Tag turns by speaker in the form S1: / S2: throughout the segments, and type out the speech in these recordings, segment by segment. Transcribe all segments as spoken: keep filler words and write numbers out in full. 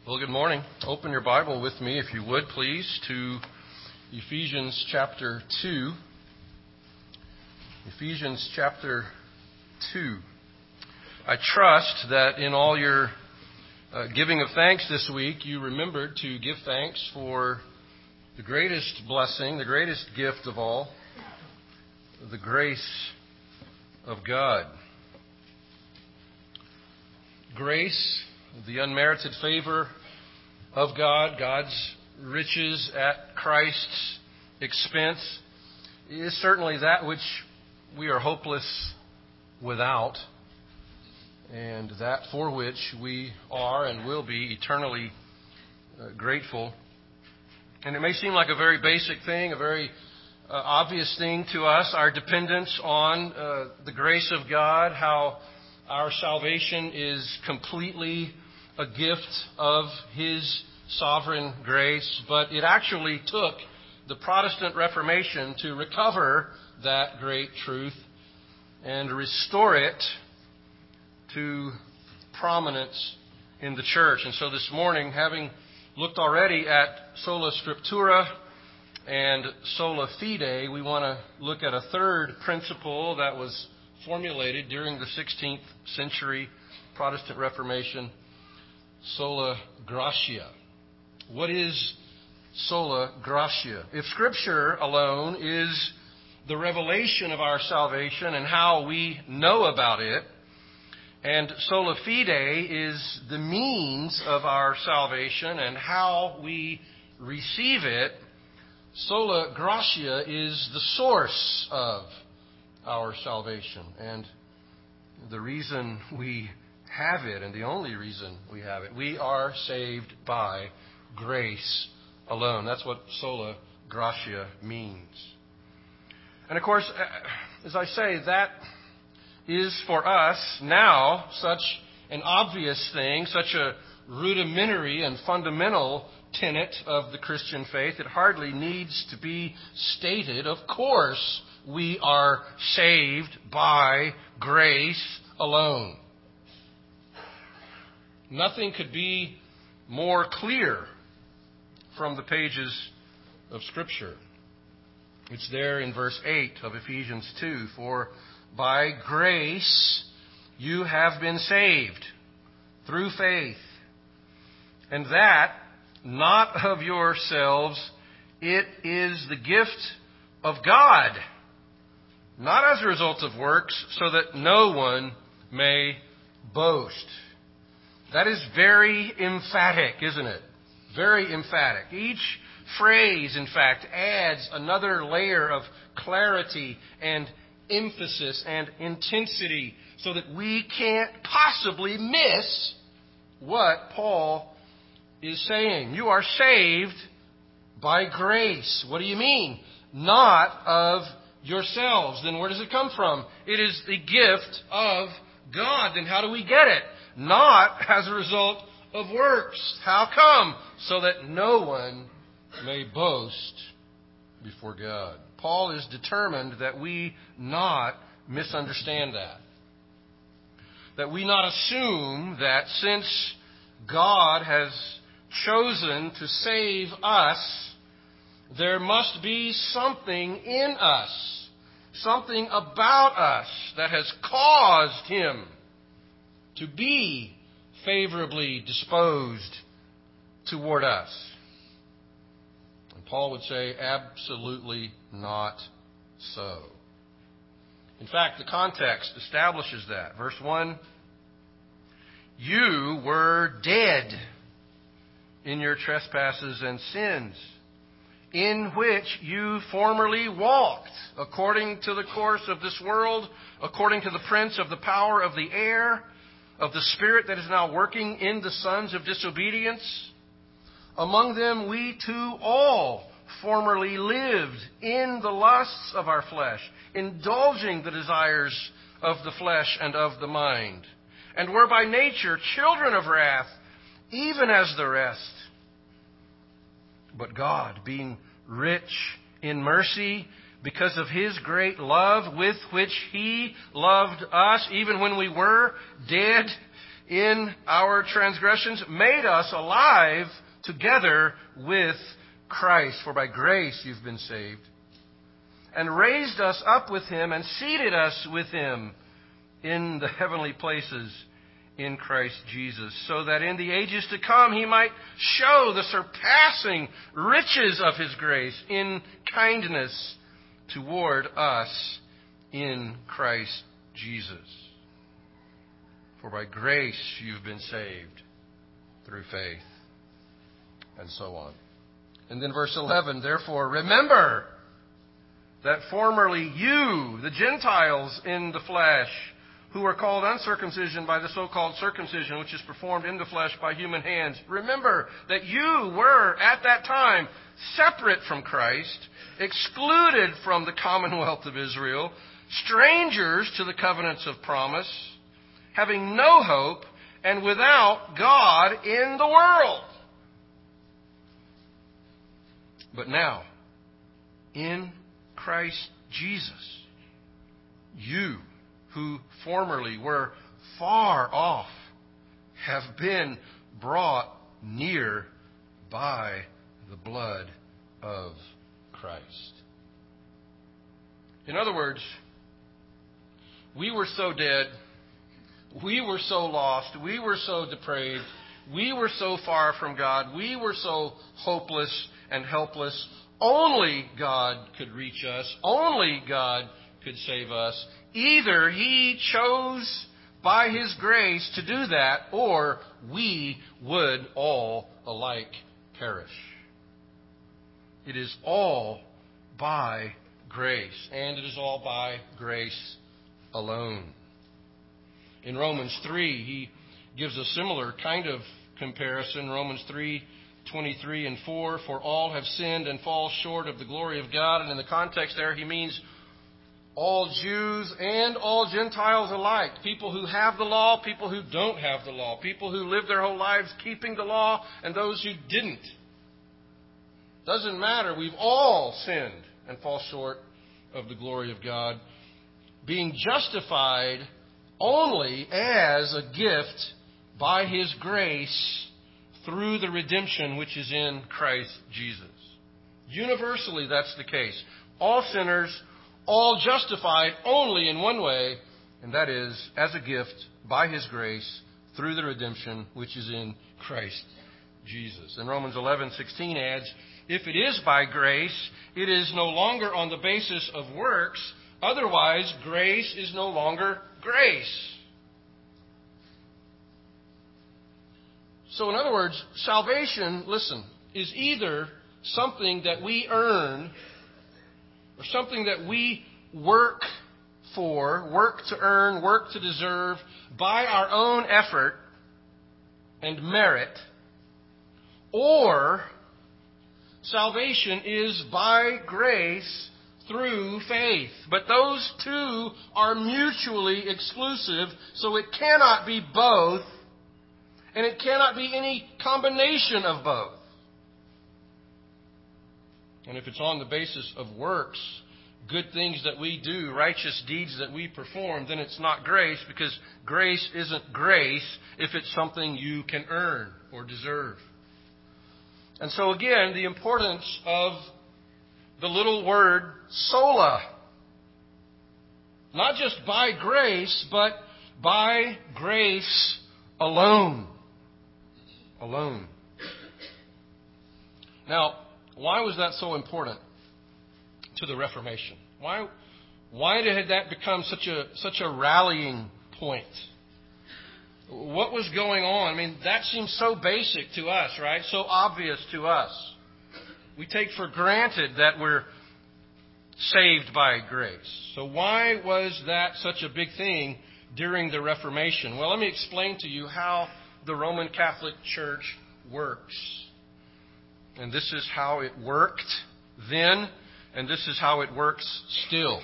S1: Well, good morning. Open your Bible with me, if you would, please, to Ephesians chapter two. Ephesians chapter two. I trust that in all your uh, giving of thanks this week, you remembered to give thanks for the greatest blessing, the greatest gift of all, the grace of God. Grace, the unmerited favor of God, God's riches at Christ's expense, is certainly that which we are hopeless without, and that for which we are and will be eternally uh, grateful. And it may seem like a very basic thing, a very uh, obvious thing to us, our dependence on uh, the grace of God, how our salvation is completely a gift of His sovereign grace, but it actually took the Protestant Reformation to recover that great truth and restore it to prominence in the church. And so this morning, having looked already at Sola Scriptura and Sola Fide, we want to look at a third principle that was formulated during the sixteenth century Protestant Reformation, Sola Gratia. What is Sola Gratia? If Scripture alone is the revelation of our salvation and how we know about it, and Sola Fide is the means of our salvation and how we receive it, Sola Gratia is the source of our salvation. And the reason we have it, and the only reason we have it, we are saved by grace alone. That's what Sola Gratia means. And of course, as I say, that is for us now such an obvious thing, such a rudimentary and fundamental tenet of the Christian faith. It hardly needs to be stated. Of course, we are saved by grace alone. Nothing could be more clear from the pages of Scripture. It's there in verse eight of Ephesians two. For by grace you have been saved through faith, and that not of yourselves, it is the gift of God, not as a result of works, so that no one may boast. That is very emphatic, isn't it? Very emphatic. Each phrase, in fact, adds another layer of clarity and emphasis and intensity so that we can't possibly miss what Paul is saying. You are saved by grace. What do you mean? Not of yourselves. Then where does it come from? It is the gift of God. Then how do we get it? Not as a result of works. How come? So that no one may boast before God. Paul is determined that we not misunderstand that. That we not assume that since God has chosen to save us, there must be something in us, something about us that has caused Him to be favorably disposed toward us. And Paul would say, absolutely not so. In fact, the context establishes that. Verse one, you were dead in your trespasses and sins, in which you formerly walked, according to the course of this world, according to the prince of the power of the air, of the spirit that is now working in the sons of disobedience. Among them we too all formerly lived in the lusts of our flesh, indulging the desires of the flesh and of the mind, and were by nature children of wrath, even as the rest. But God, being rich in mercy, because of His great love with which He loved us, even when we were dead in our transgressions, made us alive together with Christ. For by grace you've been saved. And raised us up with him and seated us with him in the heavenly places in Christ Jesus, so that in the ages to come he might show the surpassing riches of his grace in kindness toward us in Christ Jesus. For by grace you've been saved through faith. And so on. And then verse eleven, therefore remember that formerly you, the Gentiles in the flesh, who are called uncircumcision by the so-called circumcision, which is performed in the flesh by human hands. Remember that you were, at that time, separate from Christ, excluded from the commonwealth of Israel, strangers to the covenants of promise, having no hope, and without God in the world. But now, in Christ Jesus, you, who formerly were far off, have been brought near by the blood of Christ. In other words, we were so dead, we were so lost, we were so depraved, we were so far from God, we were so hopeless and helpless. Only God could reach us. Only God could save us. Either he chose by his grace to do that, or we would all alike perish. It is all by grace, and it is all by grace alone. In Romans three, he gives a similar kind of comparison. Romans three, twenty-three and four, for all have sinned and fall short of the glory of God. And in the context there, he means all Jews and all Gentiles alike. People who have the law, people who don't have the law. People who live their whole lives keeping the law, and those who didn't. Doesn't matter. We've all sinned and fall short of the glory of God, being justified only as a gift by his grace through the redemption which is in Christ Jesus. Universally, that's the case. All sinners, all justified only in one way, and that is as a gift by his grace through the redemption which is in Christ Jesus. And Romans eleven sixteen adds, if it is by grace, it is no longer on the basis of works. Otherwise, grace is no longer grace. So in other words, salvation, listen, is either something that we earn or something that we work for, work to earn, work to deserve by our own effort and merit, or salvation is by grace through faith. But those two are mutually exclusive, so it cannot be both. And it cannot be any combination of both. And if it's on the basis of works, good things that we do, righteous deeds that we perform, then it's not grace, because grace isn't grace if it's something you can earn or deserve. And so again, the importance of the little word sola. Not just by grace, but by grace alone. Alone. Now, why was that so important to the Reformation? Why, why did that become such a such a rallying point? What was going on? I mean, that seems so basic to us, right? So obvious to us. We take for granted that we're saved by grace. So why was that such a big thing during the Reformation? Well, let me explain to you how the Roman Catholic Church works. And this is how it worked then, and this is how it works still.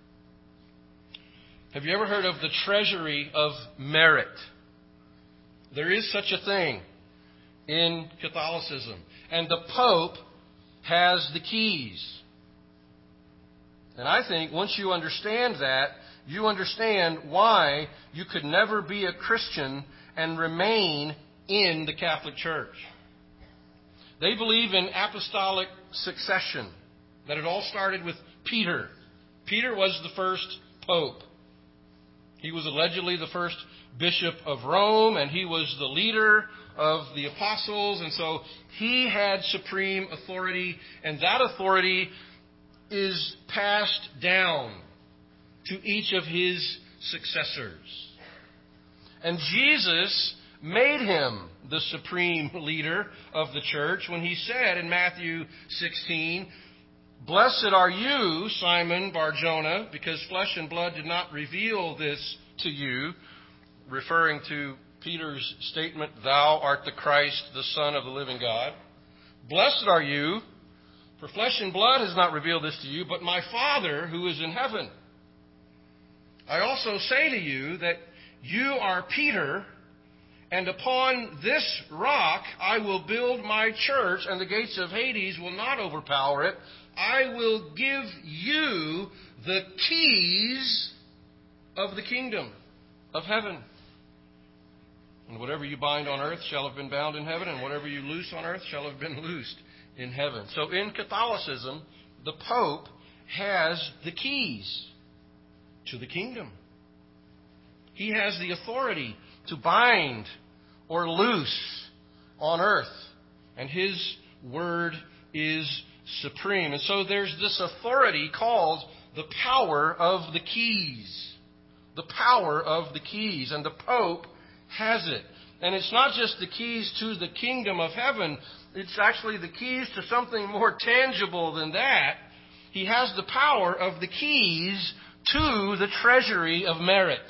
S1: Have you ever heard of the treasury of merit? There is such a thing in Catholicism. And the Pope has the keys. And I think once you understand that, you understand why you could never be a Christian and remain in the Catholic Church. They believe in apostolic succession, that it all started with Peter. Peter was the first pope. He was allegedly the first bishop of Rome, and he was the leader of the apostles, and so he had supreme authority, and that authority is passed down to each of his successors. And Jesus made him the supreme leader of the church when he said in Matthew sixteen, "Blessed are you, Simon Bar-Jonah, because flesh and blood did not reveal this to you," referring to Peter's statement, "Thou art the Christ, the Son of the living God. Blessed are you, for flesh and blood has not revealed this to you, but my Father who is in heaven. I also say to you that you are Peter, and upon this rock I will build my church, and the gates of Hades will not overpower it. I will give you the keys of the kingdom of heaven. And whatever you bind on earth shall have been bound in heaven, and whatever you loose on earth shall have been loosed in heaven." So in Catholicism, the Pope has the keys to the kingdom. He has the authority to bind or loose on earth, and his word is supreme. And so there's this authority called the power of the keys. The power of the keys. And the Pope has it. And it's not just the keys to the kingdom of heaven. It's actually the keys to something more tangible than that. He has the power of the keys to the treasury of merit.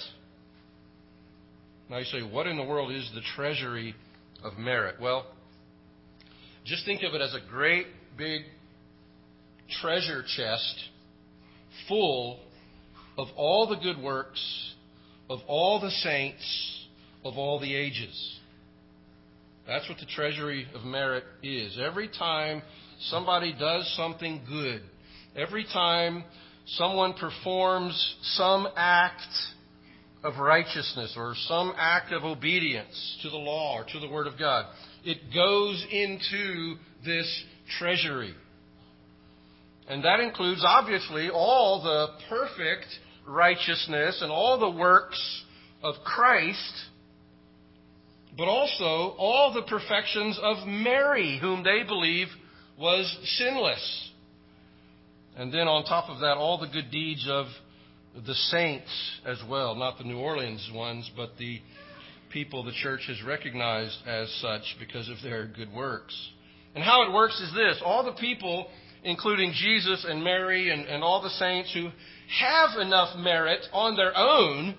S1: Now you say, what in the world is the treasury of merit? Well, just think of it as a great big treasure chest full of all the good works of all the saints of all the ages. That's what the treasury of merit is. Every time somebody does something good, every time someone performs some act of righteousness or some act of obedience to the law or to the Word of God, it goes into this treasury. And that includes, obviously, all the perfect righteousness and all the works of Christ, but also all the perfections of Mary, whom they believe was sinless. And then on top of that, all the good deeds of the saints as well, not the New Orleans ones, but the people the church has recognized as such because of their good works. And how it works is this: all the people, including Jesus and Mary and, and all the saints who have enough merit on their own,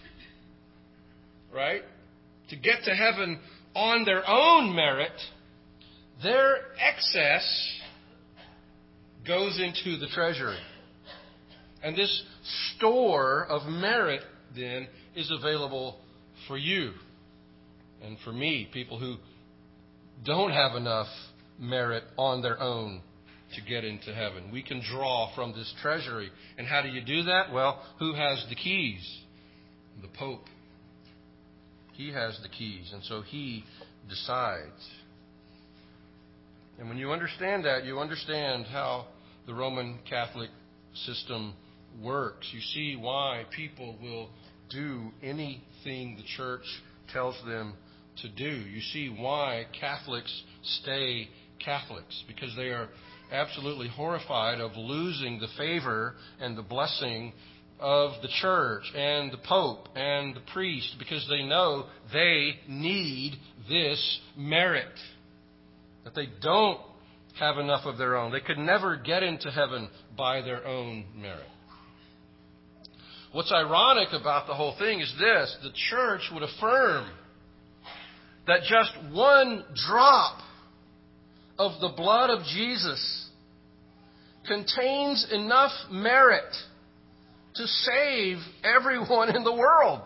S1: right, to get to heaven on their own merit, their excess goes into the treasury. And this store of merit, then, is available for you and for me, people who don't have enough merit on their own to get into heaven. We can draw from this treasury. And how do you do that? Well, who has the keys? The Pope. He has the keys, and so he decides. And when you understand that, you understand how the Roman Catholic system works. You see why people will do anything the church tells them to do. You see why Catholics stay Catholics, because they are absolutely horrified of losing the favor and the blessing of the church and the Pope and the priest, because they know they need this merit, that they don't have enough of their own. They could never get into heaven by their own merit. What's ironic about the whole thing is this: the church would affirm that just one drop of the blood of Jesus contains enough merit to save everyone in the world.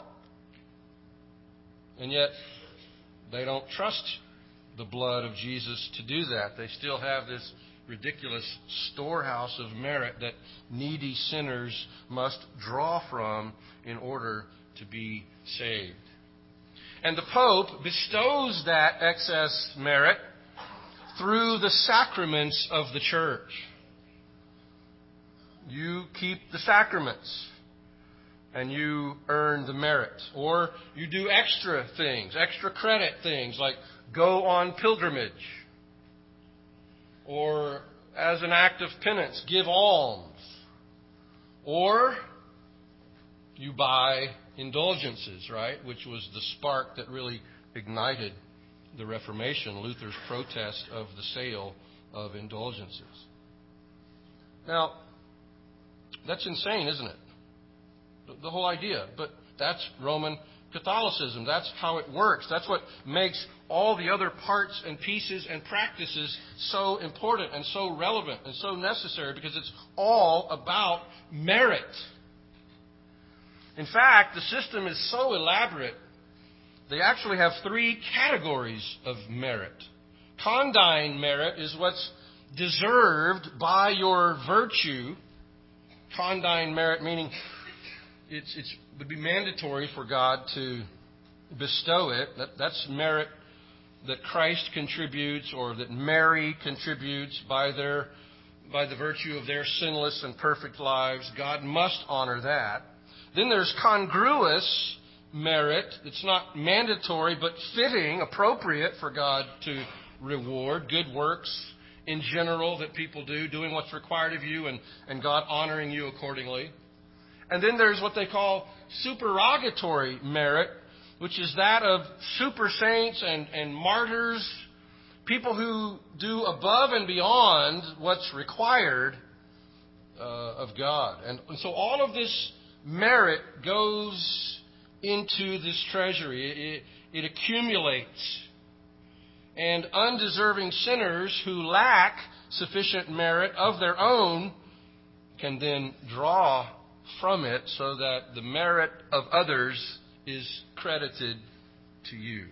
S1: And yet, they don't trust the blood of Jesus to do that. They still have this ridiculous storehouse of merit that needy sinners must draw from in order to be saved. And the Pope bestows that excess merit through the sacraments of the church. You keep the sacraments and you earn the merit. Or you do extra things, extra credit things, like go on pilgrimage. Or as an act of penance, give alms. Or you buy indulgences, right? Which was the spark that really ignited the Reformation, Luther's protest of the sale of indulgences. Now, that's insane, isn't it? The whole idea. But that's Roman Catholicism. That's how it works. That's what makes all the other parts and pieces and practices so important and so relevant and so necessary, because it's all about merit. In fact, the system is so elaborate, they actually have three categories of merit. Condign merit is what's deserved by your virtue. Condign merit meaning it's, it's, it would be mandatory for God to bestow it. That, that's merit that Christ contributes or that Mary contributes by their by the virtue of their sinless and perfect lives. God must honor that. Then there's congruous merit. It's not mandatory, but fitting, appropriate for God to reward. Good works in general that people do, doing what's required of you and, and God honoring you accordingly. And then there's what they call supererogatory merit, which is that of super saints and, and martyrs, people who do above and beyond what's required uh, of God. And, and so all of this merit goes into this treasury. It, it accumulates. And undeserving sinners who lack sufficient merit of their own can then draw from it so that the merit of others is credited to you.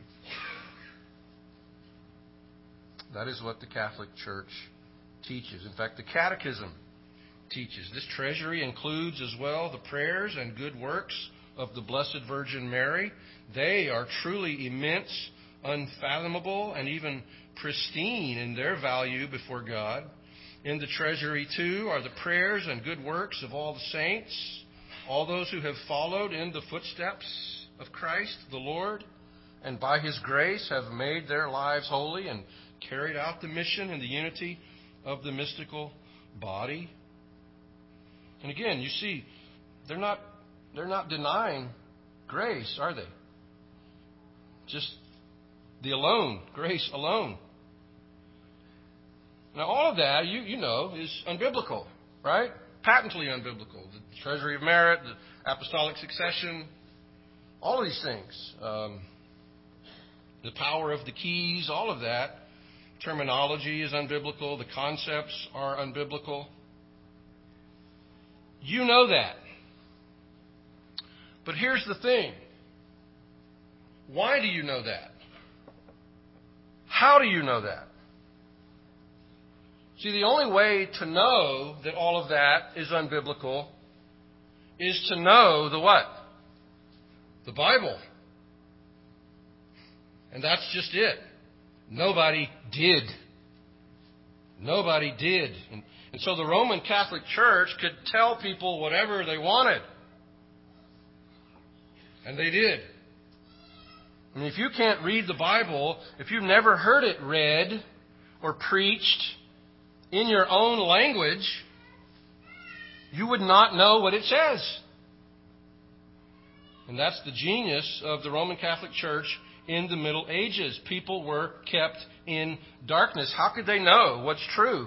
S1: That is what the Catholic Church teaches. In fact, the Catechism teaches. This treasury includes as well the prayers and good works of the Blessed Virgin Mary. They are truly immense, unfathomable, and even pristine in their value before God. In the treasury, too, are the prayers and good works of all the saints, all those who have followed in the footsteps of Christ the Lord, and by His grace have made their lives holy and carried out the mission in the unity of the mystical body. And again, you see, they're not they're not denying grace, are they? Just the alone, grace alone. Now, all of that, you, you know, is unbiblical, right? Patently unbiblical. The treasury of merit, the apostolic succession, all of these things. Um, the power of the keys, all of that. Terminology is unbiblical. The concepts are unbiblical. You know that. But here's the thing. Why do you know that? How do you know that? See, the only way to know that all of that is unbiblical is to know the what? The Bible. And that's just it. Nobody did. Nobody did. And, and so the Roman Catholic Church could tell people whatever they wanted. And they did. And if you can't read the Bible, if you've never heard it read or preached in your own language, you would not know what it says. And that's the genius of the Roman Catholic Church in the Middle Ages. People were kept in darkness. How could they know what's true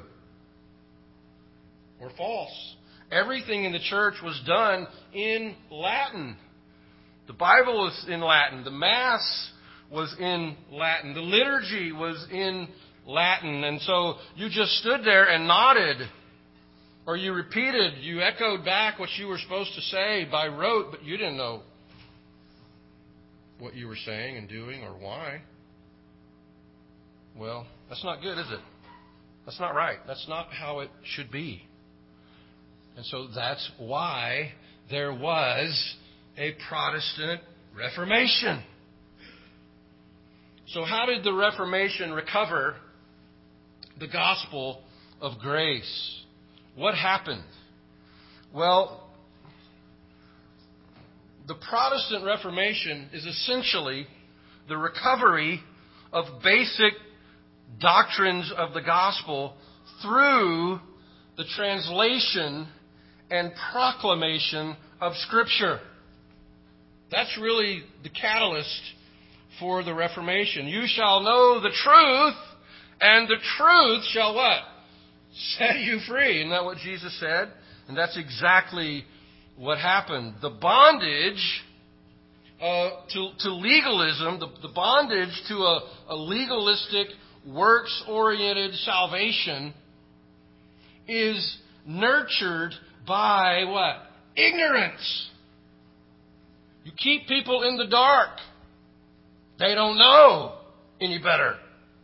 S1: or false? Everything in the church was done in Latin. The Bible was in Latin. The Mass was in Latin. The liturgy was in Latin. And so you just stood there and nodded, or you repeated, you echoed back what you were supposed to say by rote, but you didn't know what you were saying and doing or why. Well, that's not good, is it? That's not right. That's not how it should be. And so that's why there was a Protestant Reformation. So how did the Reformation recover the gospel of grace? What happened? Well, the Protestant Reformation is essentially the recovery of basic doctrines of the gospel through the translation and proclamation of Scripture. That's really the catalyst for the Reformation. You shall know the truth, and the truth shall what? Set you free. Isn't that what Jesus said? And that's exactly what happened. The bondage uh, to, to legalism, the, the bondage to a, a legalistic, works-oriented salvation is nurtured by what? Ignorance. You keep people in the dark. They don't know any better.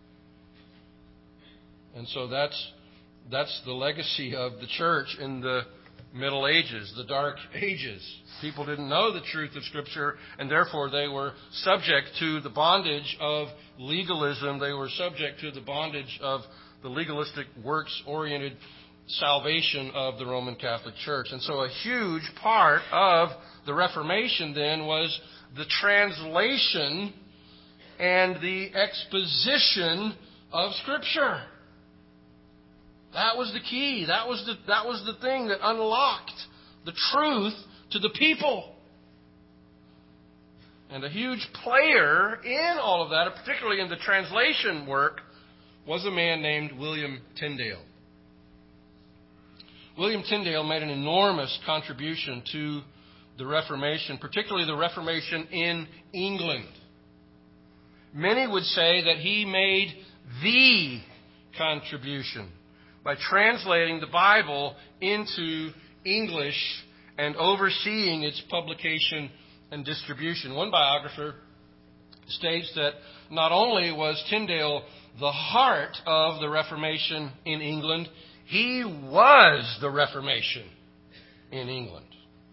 S1: And so that's that's the legacy of the church in the Middle Ages, the Dark Ages. People didn't know the truth of Scripture, and therefore they were subject to the bondage of legalism. They were subject to the bondage of the legalistic, works-oriented salvation of the Roman Catholic Church. And so a huge part of the Reformation then was the translation and the exposition of Scripture. That was the key. That was the, that was the thing that unlocked the truth to the people. And a huge player in all of that, particularly in the translation work, was a man named William Tyndale. William Tyndale made an enormous contribution to the Reformation, particularly the Reformation in England. Many would say that he made the contribution by translating the Bible into English and overseeing its publication and distribution. One biographer states that not only was Tyndale the heart of the Reformation in England, he was the Reformation in England.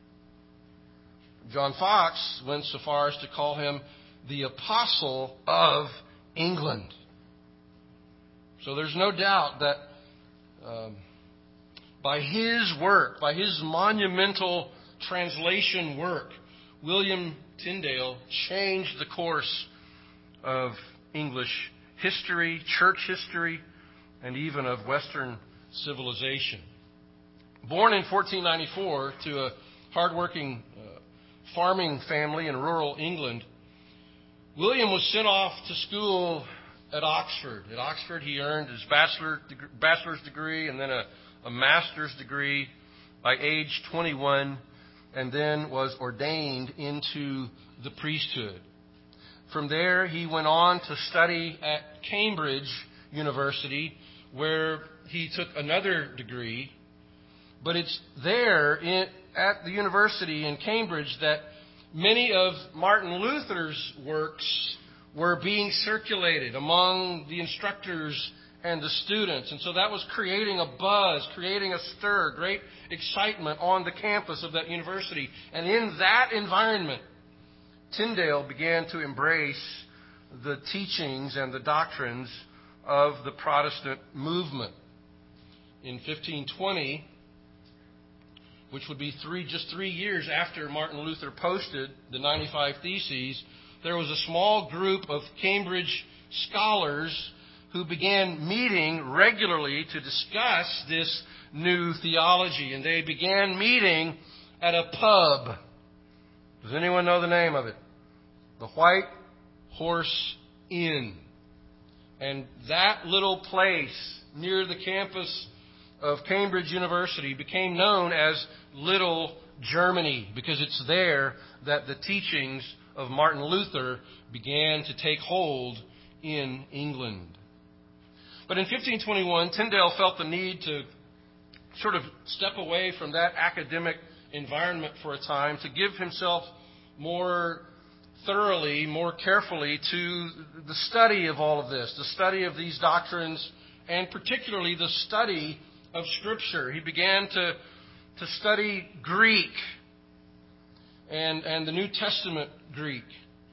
S1: John Fox went so far as to call him the apostle of England. So there's no doubt that um, by his work, by his monumental translation work, William Tyndale changed the course of English history, church history, and even of Western civilization. Born in fourteen ninety-four to a hardworking uh, farming family in rural England, William was sent off to school at Oxford. At Oxford, he earned his bachelor, bachelor's degree and then a, a master's degree by age twenty-one, and then was ordained into the priesthood. From there, he went on to study at Cambridge University, where he took another degree. But it's there in, at the university in Cambridge that many of Martin Luther's works were being circulated among the instructors and the students. And so that was creating a buzz, creating a stir, great excitement on the campus of that university. And in that environment, Tyndale began to embrace the teachings and the doctrines of the Protestant movement. In fifteen twenty, which would be three, just three years after Martin Luther posted the ninety-five Theses, there was a small group of Cambridge scholars who began meeting regularly to discuss this new theology. And they began meeting at a pub. Does anyone know the name of it? The White Horse Inn. And that little place near the campus of Cambridge University became known as Little Germany, because it's there that the teachings of Martin Luther began to take hold in England. But in fifteen twenty-one, Tyndale felt the need to sort of step away from that academic environment for a time to give himself more thoroughly, more carefully to the study of all of this, the study of these doctrines, and particularly the study of Scripture. He began to, to study Greek and, and the New Testament Greek.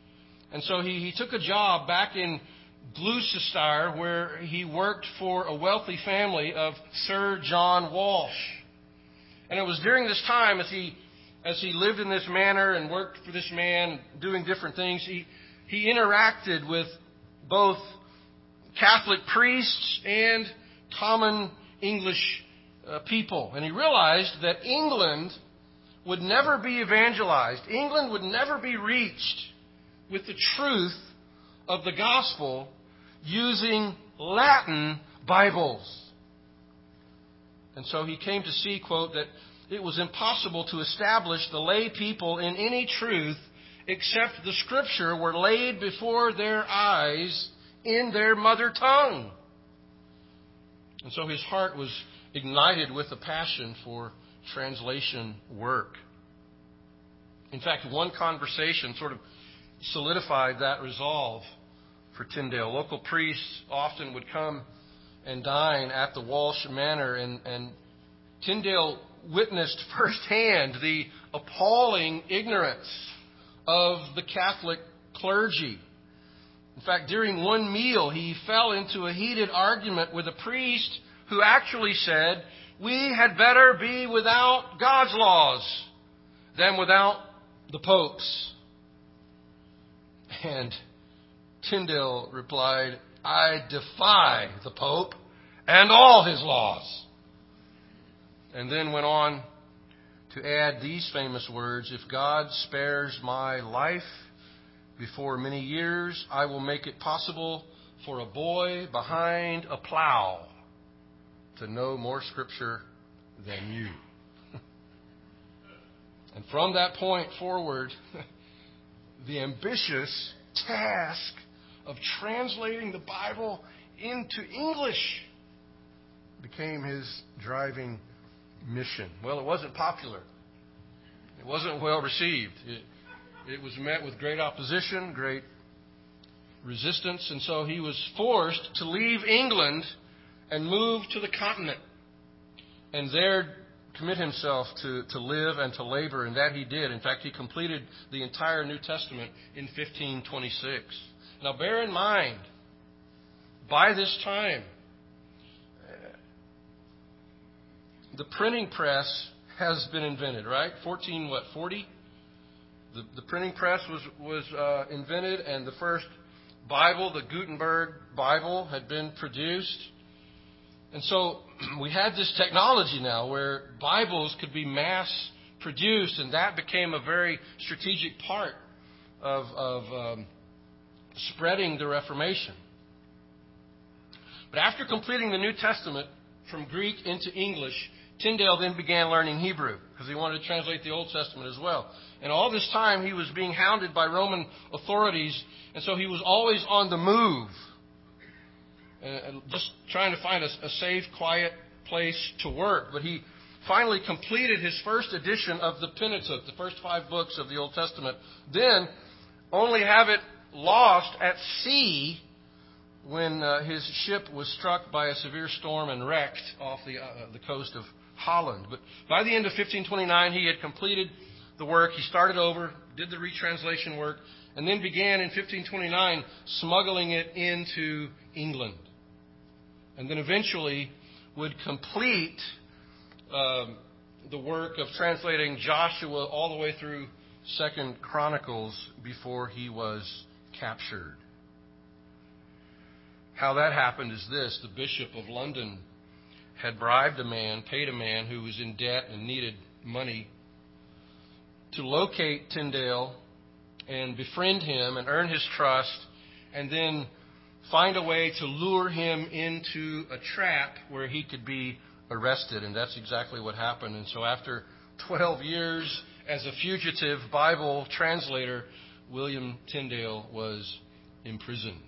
S1: And so he, he took a job back in Gloucestershire where he worked for a wealthy family of Sir John Walsh. And it was during this time as he as he lived in this manner and worked for this man doing different things, he, he interacted with both Catholic priests and common English uh, people. And he realized that England would never be evangelized. England would never be reached with the truth of the gospel using Latin Bibles. And so he came to see, quote, that it was impossible to establish the lay people in any truth except the Scripture were laid before their eyes in their mother tongue. And so his heart was ignited with a passion for translation work. In fact, one conversation sort of solidified that resolve for Tyndale. Local priests often would come and dine at the Walsh Manor, and, and Tyndale witnessed firsthand the appalling ignorance of the Catholic clergy. In fact, during one meal, he fell into a heated argument with a priest who actually said, "We had better be without God's laws than without the Pope's." And Tyndale replied, "I defy the Pope and all his laws." And then went on to add these famous words, "If God spares my life before many years, I will make it possible for a boy behind a plow to know more Scripture than you." And from that point forward, the ambitious task of translating the Bible into English became his driving mission. Well, it wasn't popular. It wasn't well received. It, it was met with great opposition, great resistance, and so he was forced to leave England and move to the continent, and there commit himself to, to live and to labor, and that he did. In fact, he completed the entire New Testament in fifteen twenty-six. Now, bear in mind, by this time, the printing press has been invented, right? fourteen, what, forty? The, the printing press was, was uh, invented, and the first Bible, the Gutenberg Bible, had been produced. And so we had this technology now where Bibles could be mass produced, and that became a very strategic part of, of um, spreading the Reformation. But after completing the New Testament from Greek into English, Tyndale then began learning Hebrew because he wanted to translate the Old Testament as well. And all this time he was being hounded by Roman authorities, and so he was always on the move, and just trying to find a, a safe, quiet place to work. But he finally completed his first edition of the Pentateuch, the first five books of the Old Testament, then only have it lost at sea when uh, his ship was struck by a severe storm and wrecked off the, uh, the coast of Holland. But by the end of fifteen twenty-nine, he had completed the work. He started over, did the retranslation work, and then began in fifteen twenty-nine smuggling it into England. And then eventually would complete um, the work of translating Joshua all the way through Second Chronicles before he was captured. How that happened is this. The Bishop of London had bribed a man, paid a man who was in debt and needed money to locate Tyndale and befriend him and earn his trust, and then find a way to lure him into a trap where he could be arrested. And that's exactly what happened. And so after twelve years as a fugitive Bible translator, William Tyndale was imprisoned.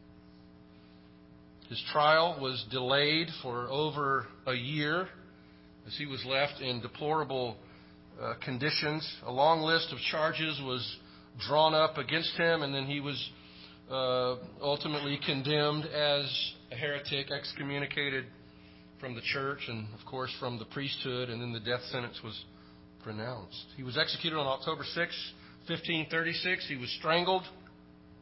S1: His trial was delayed for over a year as he was left in deplorable uh, conditions. A long list of charges was drawn up against him, and then he was uh, ultimately condemned as a heretic, excommunicated from the church and, of course, from the priesthood, and then the death sentence was pronounced. He was executed on October sixth, fifteen thirty-six. He was strangled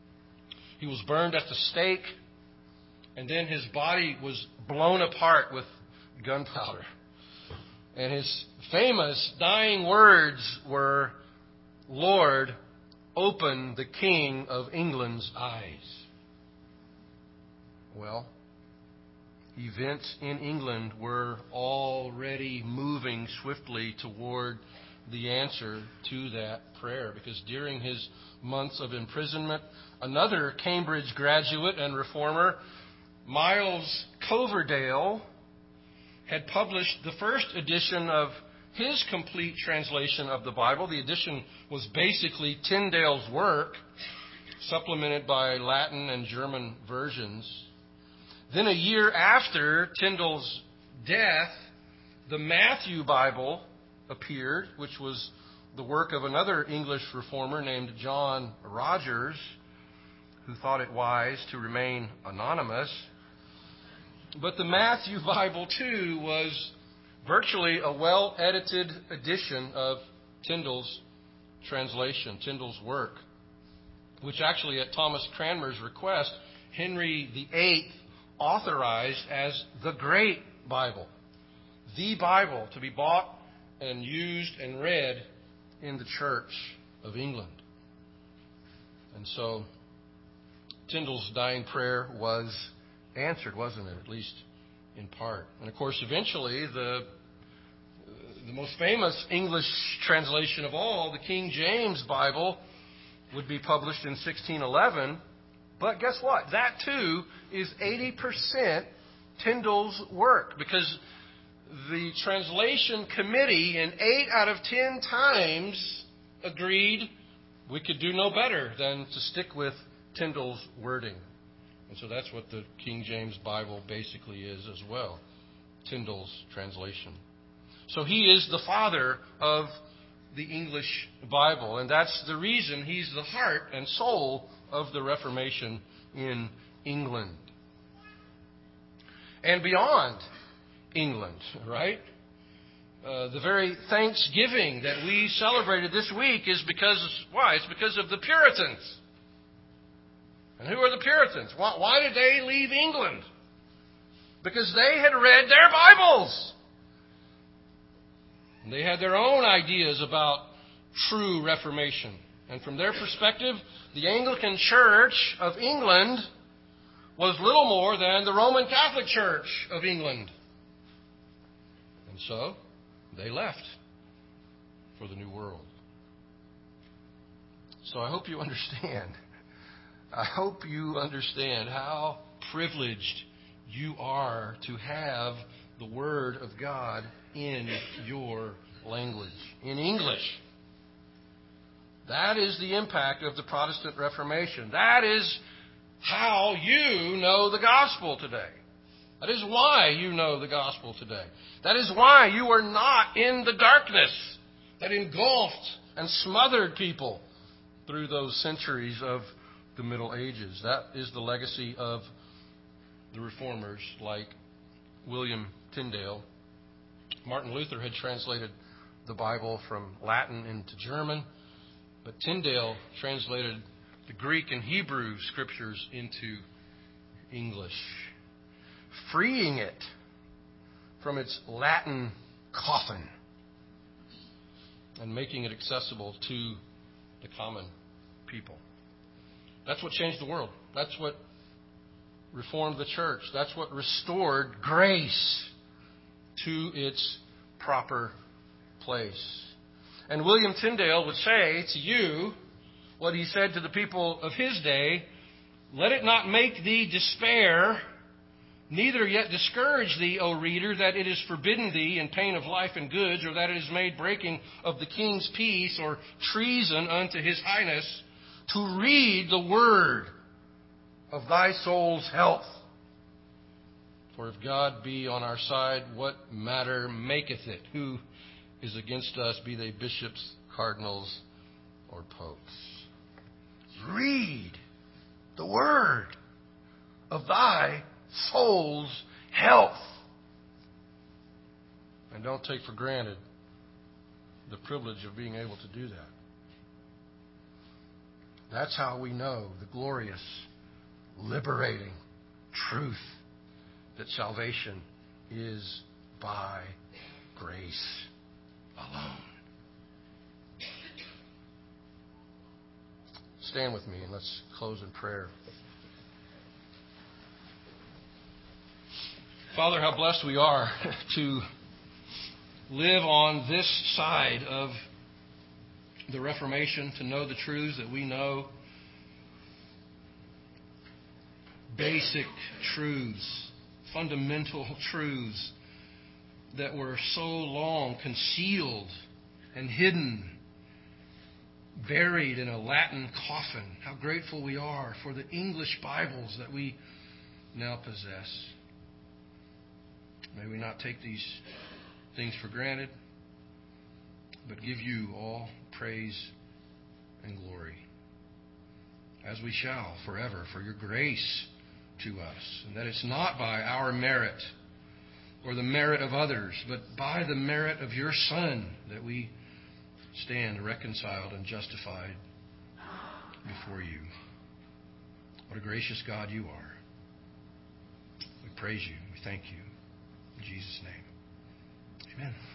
S1: He was burned at the stake, and then his body was blown apart with gunpowder. And his famous dying words were, "Lord, open the King of England's eyes." Well, events in England were already moving swiftly toward the answer to that prayer, because during his months of imprisonment, another Cambridge graduate and reformer, Miles Coverdale, had published the first edition of his complete translation of the Bible. The edition was basically Tyndale's work, supplemented by Latin and German versions. Then a year after Tyndale's death, the Matthew Bible appeared, which was the work of another English reformer named John Rogers, who thought it wise to remain anonymous. But the Matthew Bible, too, was virtually a well-edited edition of Tyndale's translation, Tyndale's work, which actually, at Thomas Cranmer's request, Henry the Eighth authorized as the Great Bible, the Bible to be bought and used and read in the Church of England. And so Tyndale's dying prayer was answered, wasn't it? At least in part. And of course, eventually, the the most famous English translation of all, the King James Bible, would be published in sixteen eleven. But guess what? That too is eighty percent Tyndale's work, because the translation committee in eight out of ten times agreed we could do no better than to stick with Tyndale's wording. And so that's what the King James Bible basically is as well, Tyndale's translation. So he is the father of the English Bible, and that's the reason he's the heart and soul of the Reformation in England. And beyond England, right? Uh, the very Thanksgiving that we celebrated this week is because, why? It's because of the Puritans. And who are the Puritans? Why, why did they leave England? Because they had read their Bibles. And they had their own ideas about true Reformation. And from their perspective, the Anglican Church of England was little more than the Roman Catholic Church of England. And so they left for the New World. So I hope you understand. I hope you understand how privileged you are to have the Word of God in your language, in English. That is the impact of the Protestant Reformation. That is how you know the gospel today. That is why you know the gospel today. That is why you are not in the darkness that engulfed and smothered people through those centuries of the Middle Ages. That is the legacy of the reformers like William Tyndale. Martin Luther had translated the Bible from Latin into German, but Tyndale translated the Greek and Hebrew scriptures into English, freeing it from its Latin coffin and making it accessible to the common people. That's what changed the world. That's what reformed the church. That's what restored grace to its proper place. And William Tyndale would say to you what he said to the people of his day: "Let it not make thee despair, neither yet discourage thee, O reader, that it is forbidden thee in pain of life and goods, or that it is made breaking of the king's peace, or treason unto his highness, to read the word of thy soul's health. For if God be on our side, what matter maketh it? Who is against us, be they bishops, cardinals, or popes?" Read the word of thy soul's health. And don't take for granted the privilege of being able to do that. That's how we know the glorious liberating truth that salvation is by grace alone. Stand with me and let's close in prayer. Father, how blessed we are to live on this side of the Reformation, to know the truths that we know, basic truths, fundamental truths that were so long concealed and hidden, buried in a Latin coffin. How grateful we are for the English Bibles that we now possess. May we not take these things for granted, but give you all praise and glory, as we shall forever, for your grace to us, and that it's not by our merit or the merit of others, but by the merit of your Son that we stand reconciled and justified before you. What a gracious God you are. We praise you. We thank you. In Jesus' name, amen.